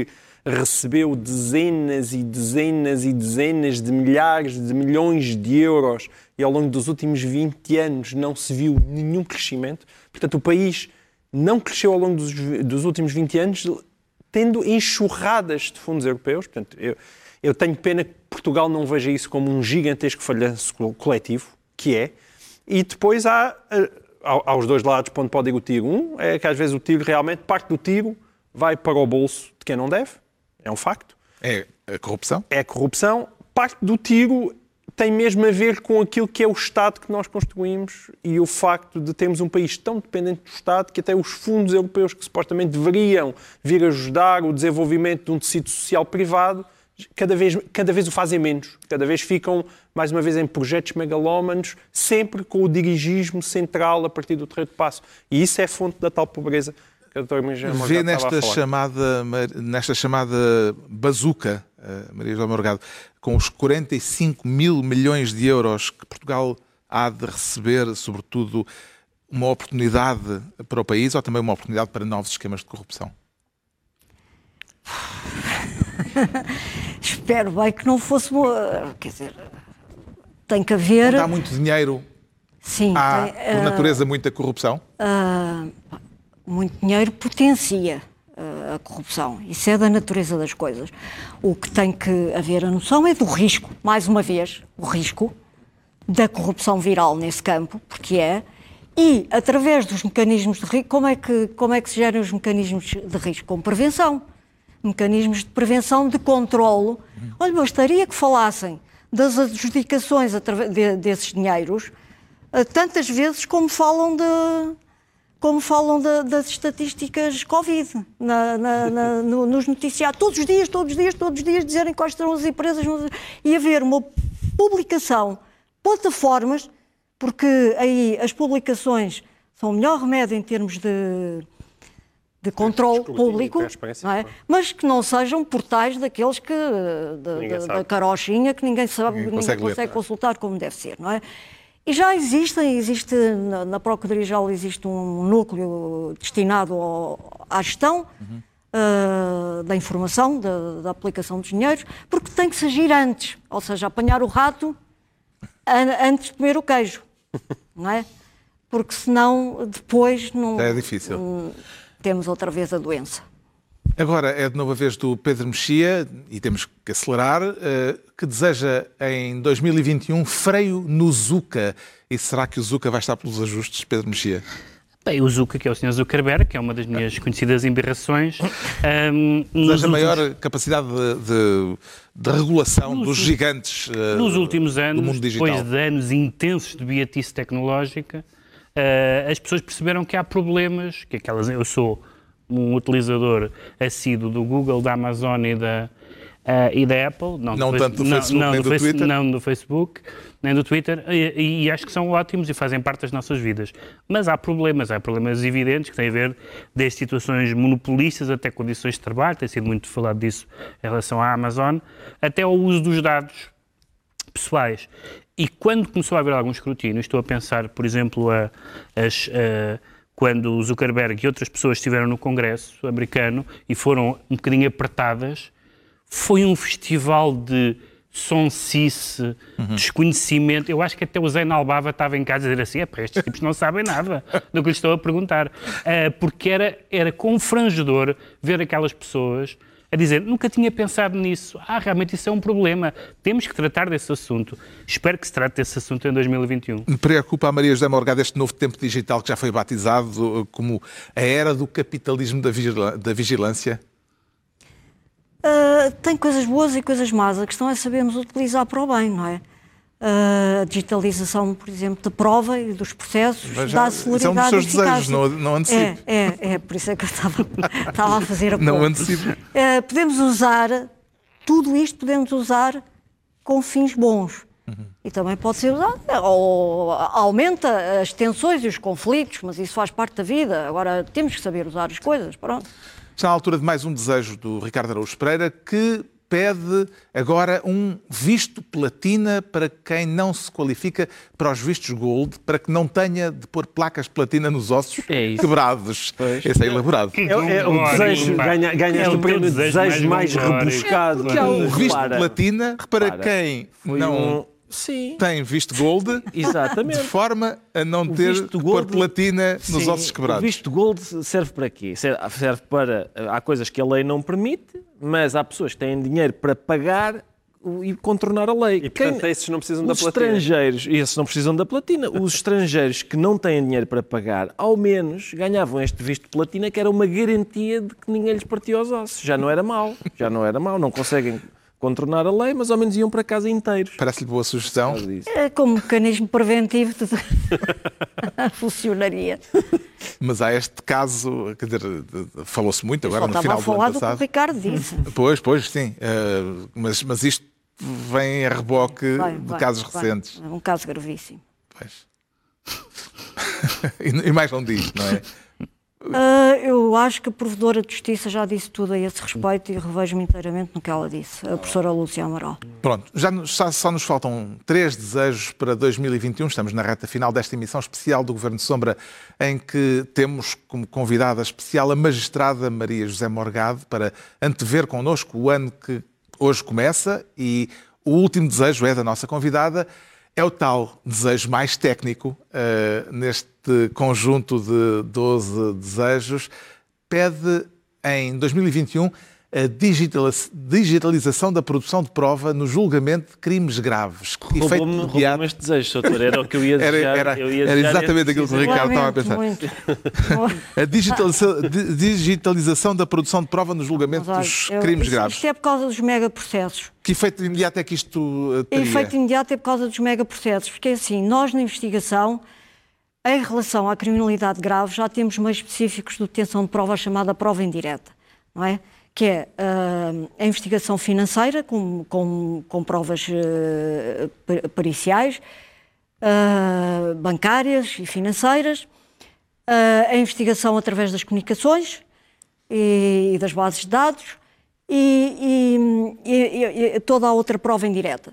recebeu dezenas e dezenas e dezenas de milhares de milhões de euros e ao longo dos últimos vinte anos não se viu nenhum crescimento. Portanto, o país não cresceu ao longo dos, dos últimos vinte anos, tendo enxurradas de fundos europeus. Portanto, eu, eu tenho pena que Portugal não veja isso como um gigantesco falhanço coletivo, que é. E depois há, aos dois lados, para onde pode ir o tiro. Um é que às vezes o tiro realmente, parte do tiro, vai para o bolso de quem não deve. É um facto. É a corrupção? É a corrupção. Parte do tiro tem mesmo a ver com aquilo que é o Estado que nós construímos e o facto de termos um país tão dependente do Estado que até os fundos europeus que supostamente deveriam vir ajudar o desenvolvimento de um tecido social privado, cada vez, cada vez o fazem menos. Cada vez ficam, mais uma vez, em projetos megalómanos, sempre com o dirigismo central a partir do Terreiro de Paço. E isso é fonte da tal pobreza que a doutora Maria Morgado Vê estava a nesta falar. chamada, nesta chamada bazuca, Maria José Morgado, com os quarenta e cinco mil milhões de euros que Portugal há de receber, sobretudo, uma oportunidade para o país ou também uma oportunidade para novos esquemas de corrupção? Espero bem que não fosse... Quer dizer, tem que haver... Não dá muito dinheiro? Sim. Há, tem, por uh, natureza, muita corrupção? Uh, muito dinheiro potencia uh, a corrupção. Isso é da natureza das coisas. O que tem que haver a noção é do risco. Mais uma vez, o risco da corrupção viral nesse campo, porque é... E, através dos mecanismos de risco, como é que, como é que se geram os mecanismos de risco? Com prevenção. Mecanismos de prevenção, de controlo. Olha, bastaria que falassem das adjudicações através de, desses dinheiros tantas vezes como falam, de, como falam de, das estatísticas Covid na, na, na, no, nos noticiários. Todos os dias, todos os dias, todos os dias dizerem quais serão as empresas e haver uma publicação, plataformas, porque aí as publicações são o melhor remédio em termos de... de controle público, não é? Mas que não sejam portais daqueles que, da, da, da carochinha, que ninguém sabe, ninguém consegue, ninguém consegue consultar como deve ser, não é? E já existem, existe, na, na Procuradoria-Geral existe um núcleo destinado ao, à gestão uhum. uh, da informação, da, da aplicação dos dinheiros, porque tem que se agir antes, ou seja, apanhar o rato an, antes de comer o queijo, não é? Porque senão depois não... É difícil. Um, temos outra vez a doença. Agora é de novo a vez do Pedro Mexia, e temos que acelerar, que deseja em dois mil e vinte e um freio no Zucca. E será que o Zucca vai estar pelos ajustes, Pedro Mexia? Bem, o Zucca, que é o senhor Zuckerberg, que é uma das minhas conhecidas embirrações. Um, deseja últimos... maior capacidade de, de, de regulação nos, dos gigantes uh, nos últimos anos, do mundo digital. Depois de anos intensos de beatice tecnológica, uh, as pessoas perceberam que há problemas, que aquelas, eu sou um utilizador assíduo do Google, da Amazon e da, uh, e da Apple. Não, não tanto do não, Facebook não, nem do, do Twitter. Não do Facebook, nem do Twitter, e, e acho que são ótimos e fazem parte das nossas vidas. Mas há problemas, há problemas evidentes que têm a ver desde situações monopolistas até condições de trabalho, tem sido muito falado disso em relação à Amazon, até ao uso dos dados pessoais. E quando começou a haver algum escrutínio, estou a pensar, por exemplo, a, as... A, quando o Zuckerberg e outras pessoas estiveram no Congresso americano e foram um bocadinho apertadas, foi um festival de sonsice, uhum. desconhecimento. Eu acho que até o Zé Nalbava estava em casa a dizer assim, é, estes tipos não sabem nada do que lhes estou a perguntar. Uh, porque era, era confrangedor ver aquelas pessoas a dizer, nunca tinha pensado nisso. Ah, realmente isso é um problema. Temos que tratar desse assunto. Espero que se trate desse assunto em dois mil e vinte e um. Me preocupa a Maria José Morgado este novo tempo digital que já foi batizado como a era do capitalismo da vigilância? Uh, tem coisas boas e coisas más. A questão é sabermos utilizar para o bem, não é? Uh, a digitalização, por exemplo, da prova e dos processos, já, dá celeridade. São dos seus desejos, não, não antecipe. É, é, é, por isso é que eu estava, estava a fazer a Não antecipe. Uh, podemos usar, tudo isto podemos usar com fins bons. Uhum. E também pode ser usado, ou aumenta as tensões e os conflitos, mas isso faz parte da vida. Agora temos que saber usar as coisas, pronto. Está à altura de mais um desejo do Ricardo Araújo Pereira, que pede agora um visto platina para quem não se qualifica para os vistos gold, para que não tenha de pôr placas de platina nos ossos É isso. quebrados. Pois. Esse é elaborado. É, é o desejo, ganha, ganhaste É o o prémio de teu desejo, desejo mais, mais rebuscado. Porque há o visto Repara. platina para Repara. quem Foi não um- Sim, tem visto gold, exatamente. de forma a não O ter visto de pôr gold- platina nos Sim, ossos quebrados. O visto gold serve para quê? Serve serve para... Há coisas que a lei não permite, mas há pessoas que têm dinheiro para pagar o- e contornar a lei. E, portanto, Quem- esses não precisam da Os platina. estrangeiros, e esses não precisam da platina, os estrangeiros que não têm dinheiro para pagar, ao menos ganhavam este visto de platina, que era uma garantia de que ninguém lhes partia os ossos. Já não era mau, já não era mau, não conseguem contornar a lei, mas ao menos iam para casa inteiros. Parece-lhe boa sugestão. Por causa disso. É como mecanismo preventivo de... funcionaria. Mas há este caso, quer dizer, de- de- falou-se muito agora Só no estava final a do falar ano do que o passado. Ricardo disse. Pois, pois, sim. Eh, mas, mas isto vem a reboque Vai, de vai, casos vai. recentes. É um caso gravíssimo. Pois. e, e mais não diz, não é? Ah, eu acho que a Provedora de Justiça já disse tudo a esse respeito e revejo-me inteiramente no que ela disse, a professora Lúcia Amaral. Pronto, já nos- só, só nos faltam três desejos para dois mil e vinte e um. Estamos na reta final desta emissão especial do Governo de Sombra, em que temos como convidada especial a magistrada Maria José Morgado para antever connosco o ano que hoje começa, e o último desejo é da nossa convidada. É o tal desejo mais técnico, uh, neste conjunto de doze desejos. Pede em dois mil e vinte e um a digitaliz- digitalização da produção de prova no julgamento de crimes graves. Efeito Roubou-me imediato. roubou-me este desejo, doutor. Era o que eu ia Era, desejar. era, eu ia era desejar exatamente este aquilo que o Ricardo estava a Lamento pensar. muito. A digitaliza- di- digitalização da produção de prova no julgamento Mas, olha, dos eu- crimes isto, graves. Isto é por causa dos megaprocessos. Que efeito imediato é que isto uh, O teria? efeito imediato é por causa dos megaprocessos, porque é assim, nós na investigação, em relação à criminalidade grave, já temos meios específicos de obtenção de prova chamada prova indireta, não é? Que é uh, a investigação financeira, com, com, com provas uh, per- periciais, uh, bancárias e financeiras, uh, a investigação através das comunicações e, e das bases de dados, e, e, e, e toda a outra prova indireta.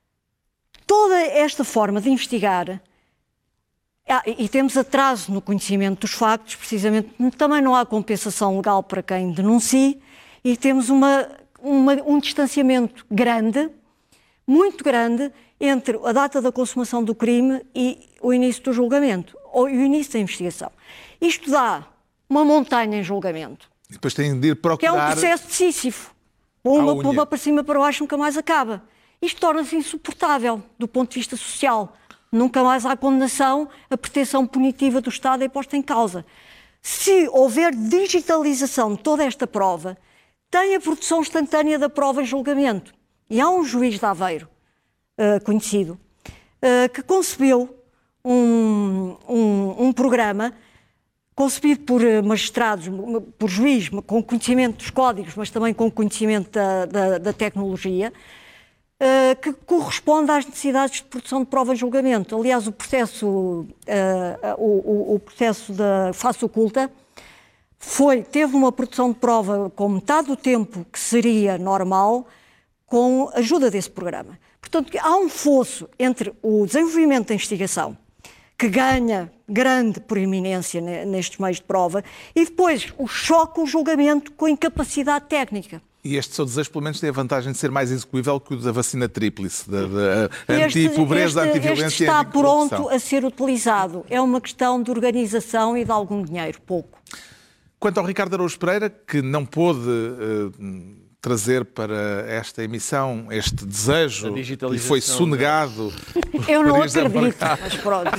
Toda esta forma de investigar, ah, e, e temos atraso no conhecimento dos factos, precisamente, também não há compensação legal para quem denuncie, e temos uma, uma, um distanciamento grande, muito grande, entre a data da consumação do crime e o início do julgamento, ou o início da investigação. Isto dá uma montanha em julgamento, E depois têm de ir que é um procurar... processo de Sísifo. Uma, À unha. uma para cima para baixo nunca mais acaba. Isto torna-se insuportável do ponto de vista social. Nunca mais há condenação, a proteção punitiva do Estado é posta em causa. Se houver digitalização de toda esta prova, tem a produção instantânea da prova em julgamento. E há um juiz de Aveiro, uh, conhecido, uh, que concebeu um, um, um programa concebido por magistrados, por juízes, com conhecimento dos códigos, mas também com conhecimento da, da, da tecnologia, uh, que corresponde às necessidades de produção de prova em julgamento. Aliás, o processo, uh, o, o, o processo da face oculta foi, teve uma produção de prova com metade do tempo que seria normal, com a ajuda desse programa. Portanto, há um fosso entre o desenvolvimento da investigação, que ganha grande proeminência nestes meios de prova, e depois o choque, o julgamento com a incapacidade técnica. E este seu desejo, pelo menos, tem a vantagem de ser mais execuível que o da vacina tríplice, da, da Este- anti-pobreza, este- anti-violência este e está anticorrupção. pronto a ser utilizado. É uma questão de organização e de algum dinheiro, pouco. Quanto ao Ricardo Araújo Pereira, que não pôde eh, trazer para esta emissão este desejo A e digitalização, foi sonegado. Eu não Maria José acredito, Morgado. mas pronto.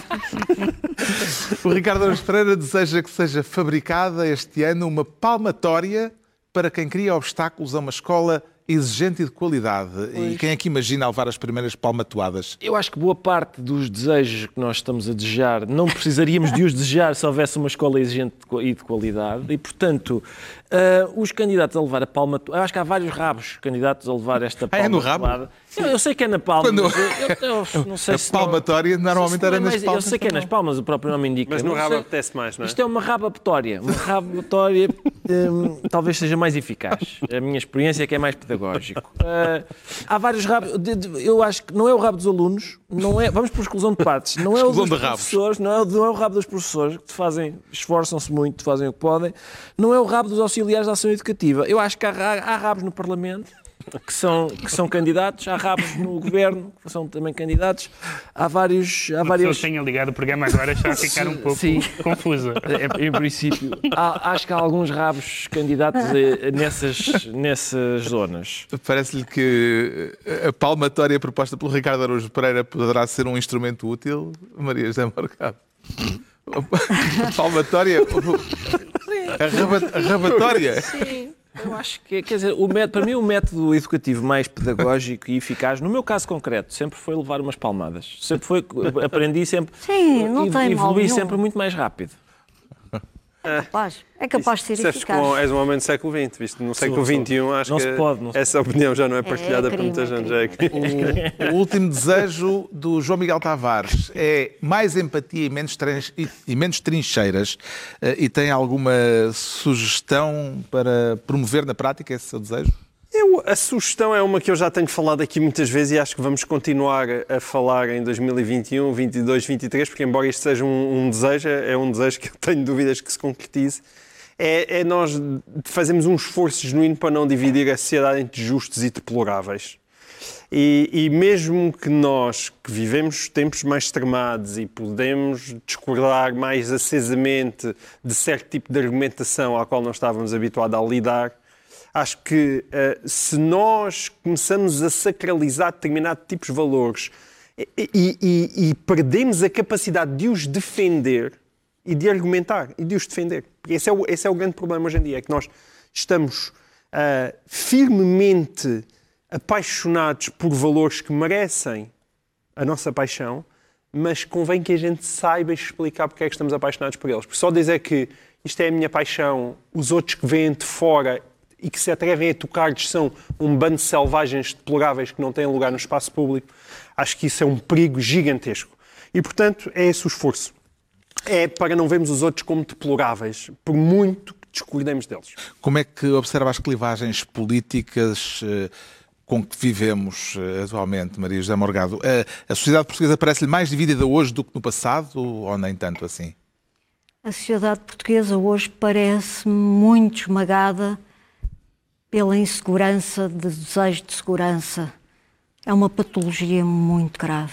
O Ricardo Araújo Pereira deseja que seja fabricada este ano uma palmatória para quem cria obstáculos a uma escola exigente e de qualidade. E quem é que imagina levar as primeiras palmatoadas? Eu acho que boa parte dos desejos que nós estamos a desejar não precisaríamos de os desejar se houvesse uma escola exigente e de qualidade e, portanto, uh, os candidatos a levar a palma... Eu acho que há vários rabos candidatos a levar esta Ah, é no palma rabo? toada. Eu, eu sei que é na palma, Quando- mas eu, eu- eu não sei A se não- palmatória normalmente se não era é nas mais- palmas. Eu sei que é nas palmas, o próprio nome indica. Mas no Não rabo sei- apetece mais, não é? Isto é uma rabapetória. Uma rabapetória hum, talvez seja mais eficaz. A minha experiência é que é mais pedagógico. Ah, há vários rabos. de- de- Eu acho que não é o rabo dos alunos, não é, vamos por exclusão de partes. Não é o Exclusão dos de rabos. professores, não é, o- não é o rabo dos professores, que fazem, esforçam-se muito, fazem o que podem. Não é o rabo dos auxiliares de ação educativa. Eu acho que há, ra- há rabos no Parlamento que são, que são candidatos, há rabos no Governo que são também candidatos. Há vários... Há Uma várias... pessoa tenha ligado o programa agora está a ficar um pouco Sim. confusa. É, em princípio, há- acho que há alguns rabos candidatos a- nessas, nessas zonas. Parece-lhe que a palmatória proposta pelo Ricardo Araújo Pereira poderá ser um instrumento útil, Maria José Morgado. A palmatória, a, raba- a rabatória. Sim, eu acho que, quer dizer, o método, para mim o método educativo mais pedagógico e eficaz, no meu caso concreto, sempre foi levar umas palmadas. Sempre foi, aprendi sempre, Sim, não e- tem mal evolui nenhum. sempre muito mais rápido. Capaz. É capaz de ser Disseste eficaz. com- és um homem do século vinte, visto? No século vinte e um, acho Não que se pode, não se essa opinião já não é partilhada É por crime, muita é gente. crime. Já é crime. O, o último desejo do João Miguel Tavares é mais empatia e menos, trin- e- e menos trincheiras. Eh, E tem alguma sugestão para promover na prática esse seu desejo? Eu, a sugestão é uma que eu já tenho falado aqui muitas vezes e acho que vamos continuar a falar em dois mil e vinte e um, vinte e dois, vinte e três, porque embora isto seja um, um desejo, é um desejo que eu tenho dúvidas que se concretize. É, é nós fazermos um esforço genuíno para não dividir a sociedade entre justos e deploráveis. E, e mesmo que nós, que vivemos tempos mais extremados e podemos discordar mais acesamente de certo tipo de argumentação ao qual nós estávamos habituados a lidar, acho que uh, se nós começamos a sacralizar determinados tipos de valores e, e- e- e perdemos a capacidade de os defender e de argumentar e de os defender. Porque esse é o, esse é o grande problema hoje em dia, é que nós estamos uh, firmemente apaixonados por valores que merecem a nossa paixão, mas convém que a gente saiba explicar porque é que estamos apaixonados por eles. Porque só dizer que isto é a minha paixão, os outros que vêm de fora e que se atrevem a tocar-lhes são um bando de selvagens deploráveis que não têm lugar no espaço público, acho que isso é um perigo gigantesco. E, portanto, é esse o esforço. É para não vermos os outros como deploráveis, por muito que discordemos deles. Como é que observa as clivagens políticas eh, com que vivemos eh, atualmente, Maria José Morgado? Eh, a sociedade portuguesa parece-lhe mais dividida hoje do que no passado ou nem tanto assim? A sociedade portuguesa hoje parece muito esmagada pela insegurança, de desejo de segurança. É uma patologia muito grave.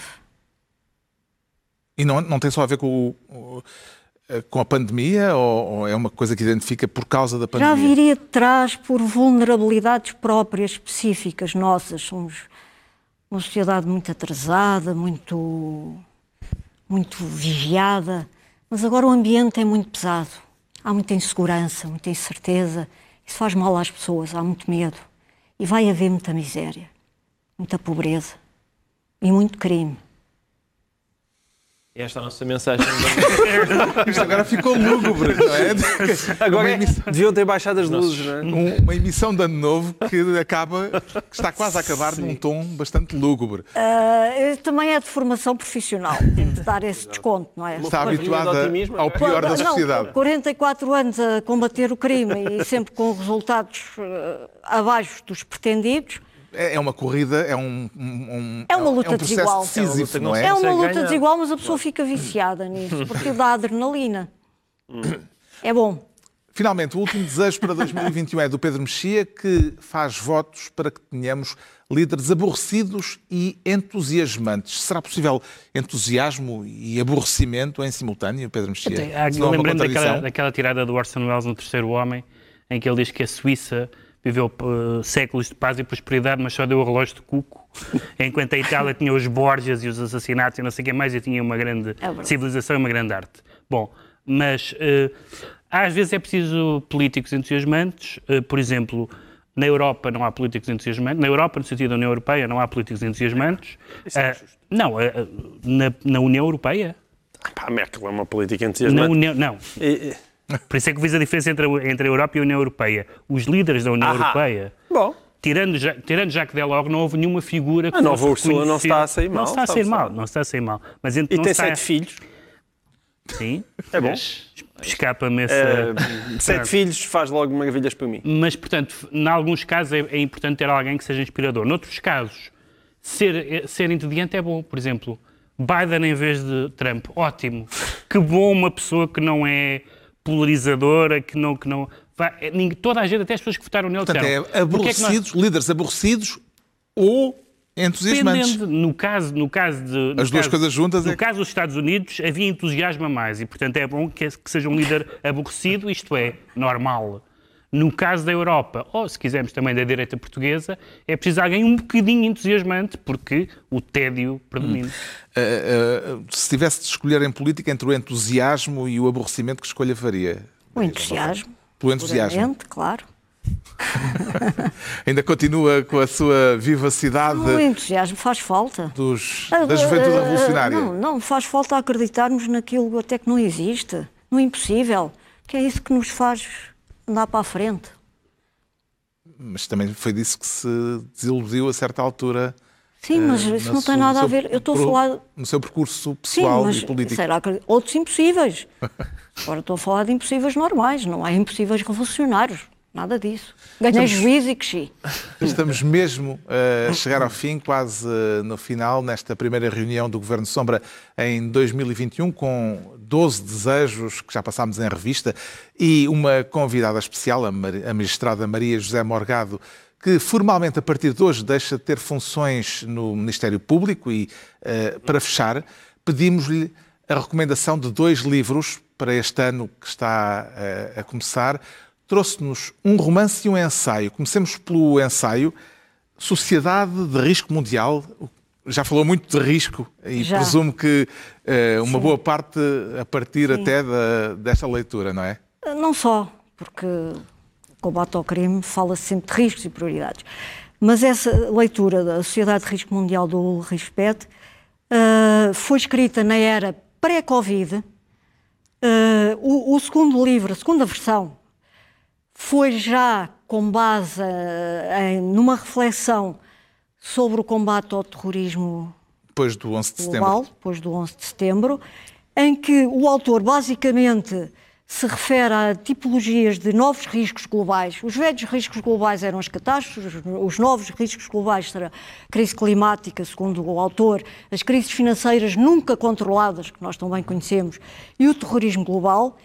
E não, não tem só a ver com, o- o- eh, com a pandemia ou, ou é uma coisa que identifica por causa da pandemia? Já viria de trás por vulnerabilidades próprias, específicas nossas. Somos uma sociedade muito atrasada, muito, muito vigiada, mas agora o ambiente é muito pesado. Há muita insegurança, muita incerteza. Isso faz mal às pessoas, há muito medo. E vai haver muita miséria, muita pobreza e muito crime. Esta é a nossa mensagem. Isto agora ficou lúgubre, não é? Agora Uma é, emissão, deviam ter baixado as luzes, não é? um- uma emissão de ano novo que acaba, que está quase a acabar num tom bastante lúgubre. Ah, eu também é de formação profissional, tenho de dar esse desconto, não é? Está Pois, habituada de otimismo, ao pior da Não, sociedade. quarenta e quatro anos a combater o crime e sempre com resultados uh, abaixo dos pretendidos. É é uma corrida, é um, um- É uma um- luta é um processo desigual. decisivo, É uma luta que não não é? se É uma consegue luta ganhar. desigual, mas a pessoa fica viciada nisso, porque dá adrenalina. É bom. Finalmente, o último desejo para dois mil e vinte e um é do Pedro Mexia, que faz votos para que tenhamos líderes aborrecidos e entusiasmantes. Será possível entusiasmo e aborrecimento em simultâneo, Pedro Mexia? Ah, Se não é uma lembrando daquela, contradição? daquela tirada do Orson Welles no Terceiro Homem, em que ele diz que a Suíça viveu uh, séculos de paz e prosperidade, mas só deu o relógio de cuco, enquanto a Itália tinha os Borgias e os assassinatos e não sei o que mais, e tinha uma grande verdade. civilização e uma grande arte. Bom, mas uh, às vezes é preciso políticos entusiasmantes, uh, por exemplo, na Europa não há políticos entusiasmantes, na Europa, no sentido da União Europeia, não há políticos entusiasmantes. Isso é Uh, não, uh, uh, na, na União Europeia? Pá, a Merkel é uma política Na entusiasmante. União, não. E- e- Por isso é que eu fiz a diferença entre a, entre a Europa e a União Europeia. Os líderes da União Ahá. Europeia Bom, tirando, tirando Jacques Delors, não houve nenhuma figura que a nova fosse Ursula não está a sair mal. Não está a sair mal, não está a sair mal. Mas e não tem está... sete filhos. Sim. É bom. Escapa-me essa... Uh, sete filhos faz logo maravilhas para mim. Mas, portanto, em alguns casos é, é importante ter alguém que seja inspirador. Noutros casos, ser, ser entediante é bom. Por exemplo, Biden em vez de Trump. Ótimo. Que bom uma pessoa que não é polarizadora, que não... Que não vai, toda a gente, até as pessoas que votaram nele, portanto, disseram... é aborrecidos, é nós... líderes aborrecidos ou... entusiasmantes. Dependendo, no caso, no caso de... No As duas caso, coisas juntas No é... caso dos Estados Unidos, havia entusiasmo a mais e, portanto, é bom que, que seja um líder aborrecido, isto é, normal. No caso da Europa, ou se quisermos também da direita portuguesa, é preciso alguém um bocadinho entusiasmante, porque o tédio predomina. Hum. Uh, uh, se tivesse de escolher em política entre o entusiasmo e o aborrecimento, que escolha faria? O entusiasmo. Pelo entusiasmo. Claro. Ainda continua com a sua vivacidade. O entusiasmo faz falta. Dos, da juventude revolucionária. Não, não, faz falta acreditarmos naquilo até que não existe, no impossível, que é isso que nos faz andar para a frente. Mas também foi disso que se desiludiu a certa altura. Sim, mas uh, isso não tem nada a ver. Eu estou a falar... No seu percurso pessoal. Sim, mas e político. Será que outros impossíveis? Agora estou a falar de impossíveis normais, não há impossíveis revolucionários. Nada disso. Ganhei juízo e cresci. Estamos mesmo a chegar ao fim, quase no final, nesta primeira reunião do Governo Sombra em dois mil e vinte e um, com doze desejos que já passámos em revista e uma convidada especial, a magistrada Maria José Morgado, que formalmente a partir de hoje deixa de ter funções no Ministério Público e, uh, para fechar, pedimos-lhe a recomendação de dois livros para este ano que está uh, a começar. Trouxe-nos um romance e um ensaio. Comecemos pelo ensaio. Sociedade de Risco Mundial. Já falou muito de risco e Já. presumo que uh, uma Sim. boa parte a partir Sim. até da, desta leitura, não é? Não só, porque o combate ao crime fala-se sempre de riscos e prioridades. Mas essa leitura da Sociedade de Risco Mundial do Ulrich Speth uh, foi escrita na era pré-Covid. Uh, o, o segundo livro, a segunda versão, foi já com base em, numa reflexão sobre o combate ao terrorismo depois do onze de global, setembro. depois do onze de setembro, em que o autor basicamente se refere a tipologias de novos riscos globais. Os velhos riscos globais eram as catástrofes, os novos riscos globais serão a crise climática, segundo o autor, as crises financeiras nunca controladas, que nós também conhecemos, e o terrorismo global.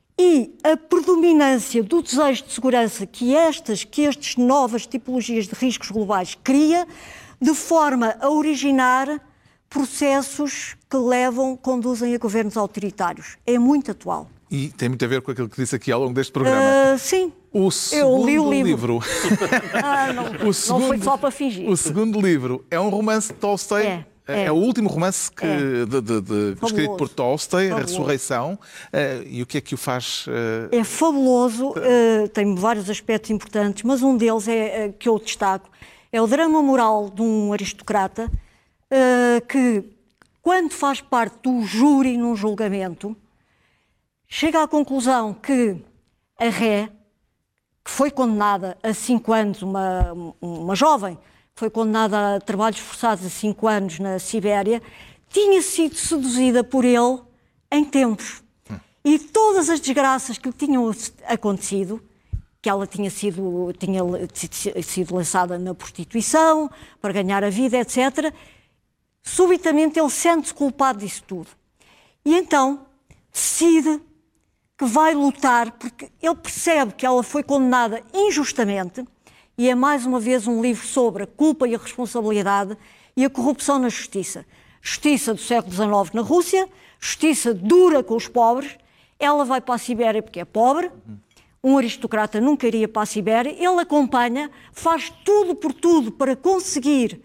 E a predominância do desejo de segurança que estas, que estas novas tipologias de riscos globais cria, de forma a originar processos que levam, conduzem a governos autoritários. É muito atual. E tem muito a ver com aquilo que disse aqui ao longo deste programa. Uh, sim. O segundo Eu li o livro. livro. ah, não, o segundo, não foi só para fingir. O segundo livro é um romance de Tolstói. É. É. é o último romance que, é. de, de, de, escrito por Tolstói, A Ressurreição. Uh, e o que é que o faz... Uh... É fabuloso, uh, tem vários aspectos importantes, mas um deles é uh, que eu destaco. É o drama moral de um aristocrata uh, que, quando faz parte do júri num julgamento, chega à conclusão que a ré, que foi condenada a cinco anos, uma, uma jovem, foi condenada a trabalhos forçados a cinco anos na Sibéria, tinha sido seduzida por ele em tempos. Hum. E todas as desgraças que lhe tinham acontecido, que ela tinha sido, tinha sido lançada na prostituição, para ganhar a vida, etcétera, subitamente ele sente-se culpado disso tudo. E então decide que vai lutar, porque ele percebe que ela foi condenada injustamente. E é mais uma vez um livro sobre a culpa e a responsabilidade e a corrupção na justiça. Justiça do século dezenove na Rússia, justiça dura com os pobres. Ela vai para a Sibéria porque é pobre, um aristocrata nunca iria para a Sibéria. Ele acompanha, faz tudo por tudo para conseguir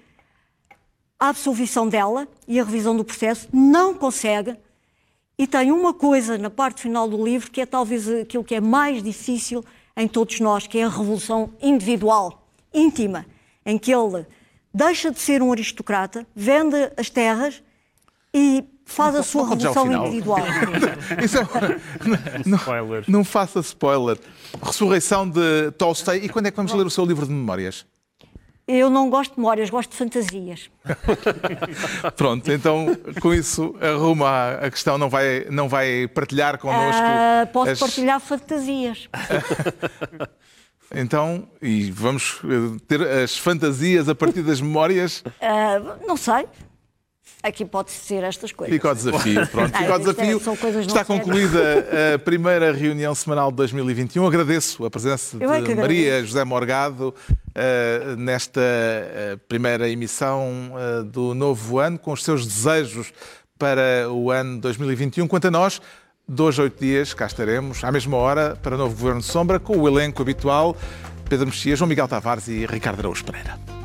a absolvição dela e a revisão do processo, não consegue. E tem uma coisa na parte final do livro que é talvez aquilo que é mais difícil em todos nós, que é a revolução individual, íntima, em que ele deixa de ser um aristocrata, vende as terras e faz a sua revolução individual. Isso é... não, não, não faça spoiler. Ressurreição de Tolstói. E quando é que vamos ler o seu livro de memórias? Eu não gosto de memórias, gosto de fantasias. Pronto, então com isso arruma a questão, não vai, não vai partilhar connosco. Uh, posso as... partilhar fantasias. Então, e vamos ter as fantasias a partir das memórias? Uh, não sei. Aqui pode ser estas coisas. Fica ao desafio, pronto. Fica ao desafio. Está concluída a primeira reunião semanal de dois mil e vinte e um. Agradeço a presença de é Maria José Morgado uh, nesta uh, primeira emissão uh, do novo ano, com os seus desejos para o ano dois mil e vinte e um. Quanto a nós, dois a oito dias, cá estaremos, à mesma hora, para o novo Governo de Sombra, com o elenco habitual, Pedro Mexia, João Miguel Tavares e Ricardo Araújo Pereira.